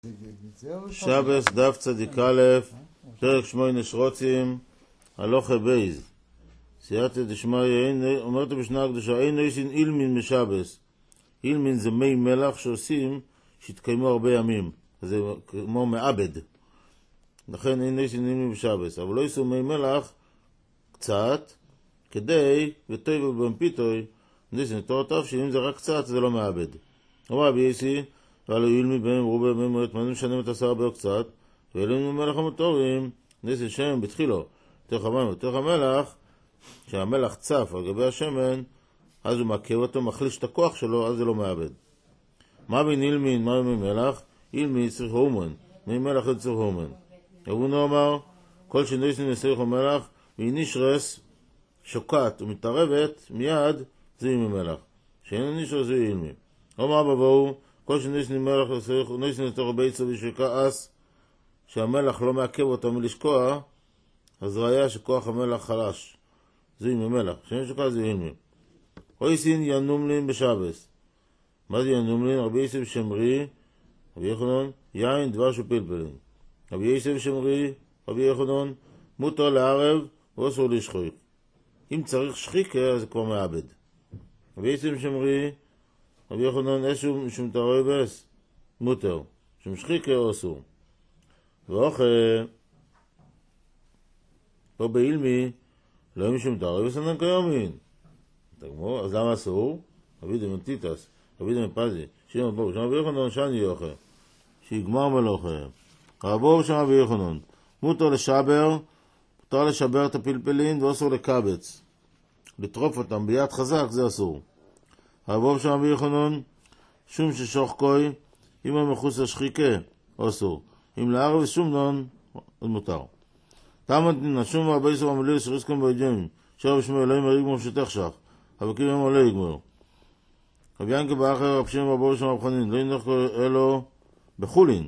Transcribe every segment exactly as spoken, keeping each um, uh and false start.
שבס דף צדיק א', פרק שמונה שרוצים, הלוכה בייז. סייעתא דשמיא, אומרת בשנה הקדושה, אין עושים אילמין משבס. אילמין זה מי מלח שעושים שהתקיימו הרבה ימים. זה כמו מעבד. לכן אין עושים אילמין בשבס. אבל לא עשו מי מלח קצת, כדי, וטוי ובמפיתוי, ניסן תורתיו שאם זה רק קצת, זה לא מעבד. אומר רבי יסי, ועלו אילמי בהם רובה בהם מועט, מה משנים את עשר הרבה קצת, ואילמי מלח המטורים, ניסן שמן בתחילו, תוך המים ותוך המלח, כשהמלח צף על גבי השמן, אז הוא מכה אותו, מחליש את הכוח שלו, אז זה לא מעבד. מה בין אילמין, מה בין מלח? אילמין צריך הומן, מי מלח זה צריך הומן. אבונו אמר, כל שניסן צריך המלח, והיא נשרס, שוקעת ומתערבת, מיד זה אילמי מלח. שאין נשרס זה אילמי. אומר בבואו, כל שניסן מלח ניסן לתוך ביצה ושכעס, שהמלח לא מעכב אותו מלשקוע, אז ראיה שכוח המלח חלש. זה אילמי מלח. שאין שוקע זה אילמי. אויסין ינומלין בשבס. מה זה ינומלין? רבי יסף שמרי, רבי יחנון, יין דבש ופלפלין. רבי יסף שמרי, רבי יחנון, מותר לערב ואסור לשחוק. אם צריך שחיקה, זה כבר מעבד. רבי יסף שמרי, רבי יחנון, אסור משום תרבס, מותר. שום שחיקה אסור. ואוכל, פה באילמי, לא משום תרבס, אינן קיומין. אז למה אסור? רבי דמנטיטס, רבי דמפזי, שיום בור, שם רבי יחנון, שאני יוכל. שיגמר מלוכה. רבו שם רבי יחנון. מותר לשבר, מותר לשבר את הפלפלין ואסור לקבץ. לטרוף אותם ביד חזק זה אסור. רבו שם רבי יחנון, שום ששוך קוי, אם הוא מחוץ לשחיקה, אסור. אם לערב שום נון, אז מותר. תמת נשום והרבה יסור המליל שריסקם בידיונים, שרב שמי אלוהים הריגמור שתך שך. אבל כאילו הם עולה יגמור. רבי ינקה באחר רב שם רבו שם רב חנין, לא ינך אלו בחולין.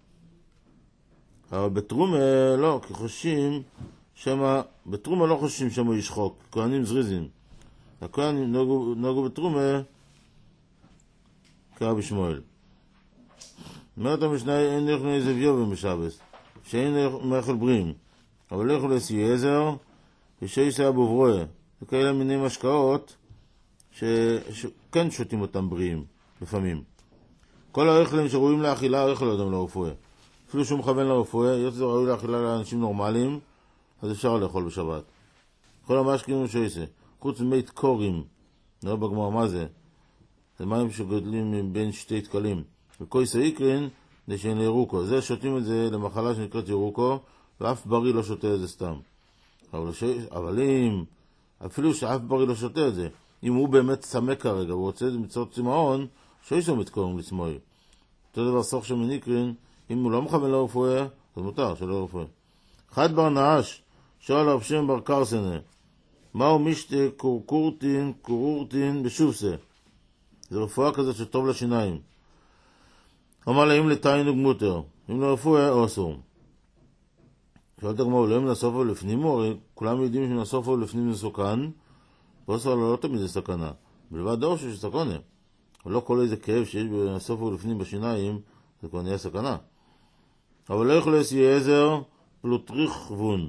אבל בתרומה לא, כי חושבים שמה, בתרומה לא חושבים שמה ישחוק, כהנים זריזים. הכהנים נוגו, נוגו בתרומה כרבי שמואל. אומרת המשנה, אין לכו איזה ויובים בשבס, שאין מאכל בריאים, אבל לכו לסי עזר, ושיסע בוברויה. זה כאלה מיני משקאות ש... שכן שותים אותם בריאים, לפעמים. כל האכלים שרואים לאכילה, האכל אדם לרפואה. אפילו שהוא מכוון לרפואה, יוצא זה ראוי לאכילה לאנשים נורמליים, אז אפשר לאכול בשבת. כל המשקים הוא שיסע. חוץ ממי תקורים, נראה בגמר מה זה. זה מים שגדלים בין שתי תקלים. וכוי סעיקרין, זה שאין לירוקו. זה שותים את זה למחלה שנקראת ירוקו, ואף בריא לא שותה את זה סתם. אבל, ש... אבל אם... אפילו שאף בריא לא שותה את זה. אם הוא באמת צמא כרגע, הוא רוצה את זה מצוות צמאון, שישו מתקורם לצמאי. אותו דבר סוך שמניקרין, אם הוא לא מכוון לרפואה, אז מותר שלא רפואה. חד בר נעש, שואל רב שם בר קרסנה, מהו משתה קורקורטין, קורורטין בשובסה? זה רפואה כזאת שטוב לשיניים. אמר לה, אם לתיינוג מותר, אם לא רפואה, או אסור. שואלת הגמרא, לא אם נסופו לפנימו, הרי כולם יודעים שנסופו לפנים זה סוכן, ואסור לא תמיד זה סכנה. בלבד דור שיש סכנה. ולא כל איזה כאב שיש בנסופו לפנים בשיניים, זה כבר נהיה סכנה. אבל לא יכול לעשי עזר, פלוטריך וון.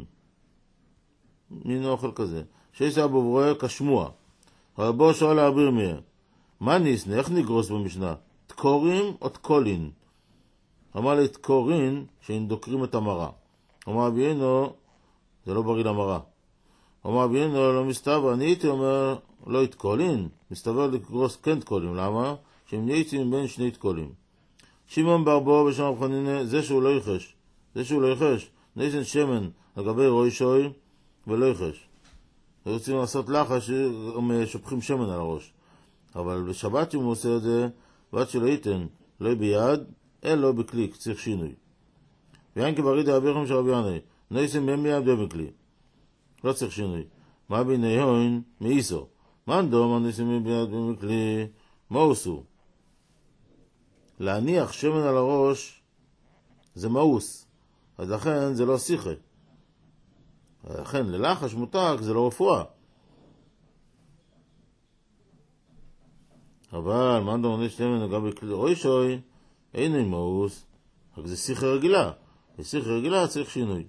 מין אוכל כזה. שיש אבו ברואה כשמוע. רבו שואל להעביר מיה. מה ניסנה? איך נגרוס במשנה? תקורים או תקולין? אמר לי תקורין שהם דוקרים את המרה. אמר אביינו, זה לא בריא למרה. אמר אביינו, לא מסתבר, אני הייתי אומר, לא התקולין, מסתבר לגרוס כן תקולים. למה? שהם נייצים בין שני תקולים. שמעון ברבו בשם רב חנינא, זה שהוא לא יחש, זה שהוא לא יחש, נייצן שמן על גבי רוי שוי ולא יחש. רוצים לעשות לחש, הם שופכים שמן על הראש. אבל בשבת אם הוא עושה את זה, ועד שלא ייתן, לא ביד, אלא בכלי, צריך שינוי. ויין כבריד האביכם של רבי ינאי, נייסם בהם ביד ובכלי. לא צריך שינוי. מה ביני הוין? מאיסו. מה דום נייסם בהם ביד ובכלי? מה עשו? להניח שמן על הראש זה מאוס. אז לכן זה לא שיחה. לכן ללחש מותק זה לא רפואה. אבל מה דום נייסם בהם ביד ובכלי? רוי שוי, אינו מאוס. זה שיחה רגילה. בשיחה רגילה צריך שינוי.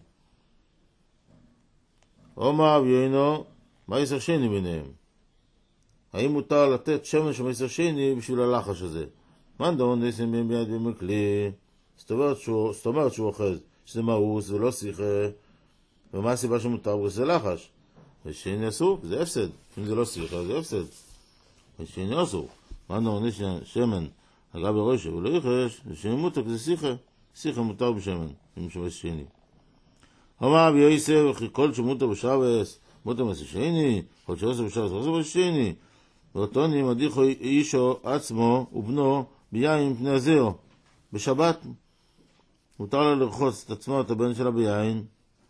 אומר אביינו, מה יסר שני ביניהם? האם מותר לתת שמן של מייסר שני בשביל הלחש הזה? מאן דאון ניסים בין ביד במקלי, זאת אומרת שהוא, זאת אומרת שהוא אוחז, שזה מאוס ולא שיחה, ומה הסיבה שמותר? וזה לחש. ושני אסור, זה הפסד. אם זה לא שיחה, זה הפסד. ושני אסור. מאן דאון ניסים שמן, אגב בראש ולא יחש, ושני מותק זה שיחה. שיחה מותר בשמן, אם שמש שני. אמר אבי יוסף, וכי כל שמותר בשבס, מותר מייסר שני, כל שעושה בשבס, עושה מייסר שני. ואותוני מדיחו אישו עצמו ובנו ביין פני הזר. בשבת מותר לה לרחוץ את עצמו, את הבן שלה ביין.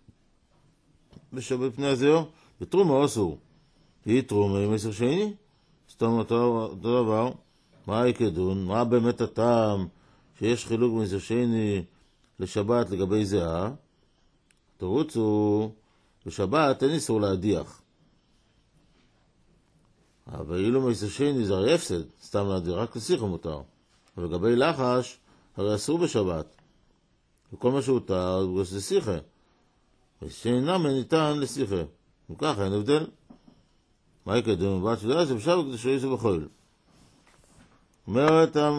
בשבת פני הזר, ותרומה אסור. היא תרומה עם מייסר שני? סתם אותו דבר. מה היקדון? מה באמת הטעם שיש חילוק מייסר שני לשבת לגבי זהה? תרוצו, בשבת אין איסור להדיח. אבל אילו מייסר שני זה הרי הפסד, סתם להדיח, רק לשיחה מותר. אבל לגבי לחש, הרי אסור בשבת. וכל מה שהותר, זה שיחה. ושאינם ניתן לשיחה. וככה אין הבדל. מה יקדם? בת שדעה שבשבת כדי שיהיה זה בחול. אומרת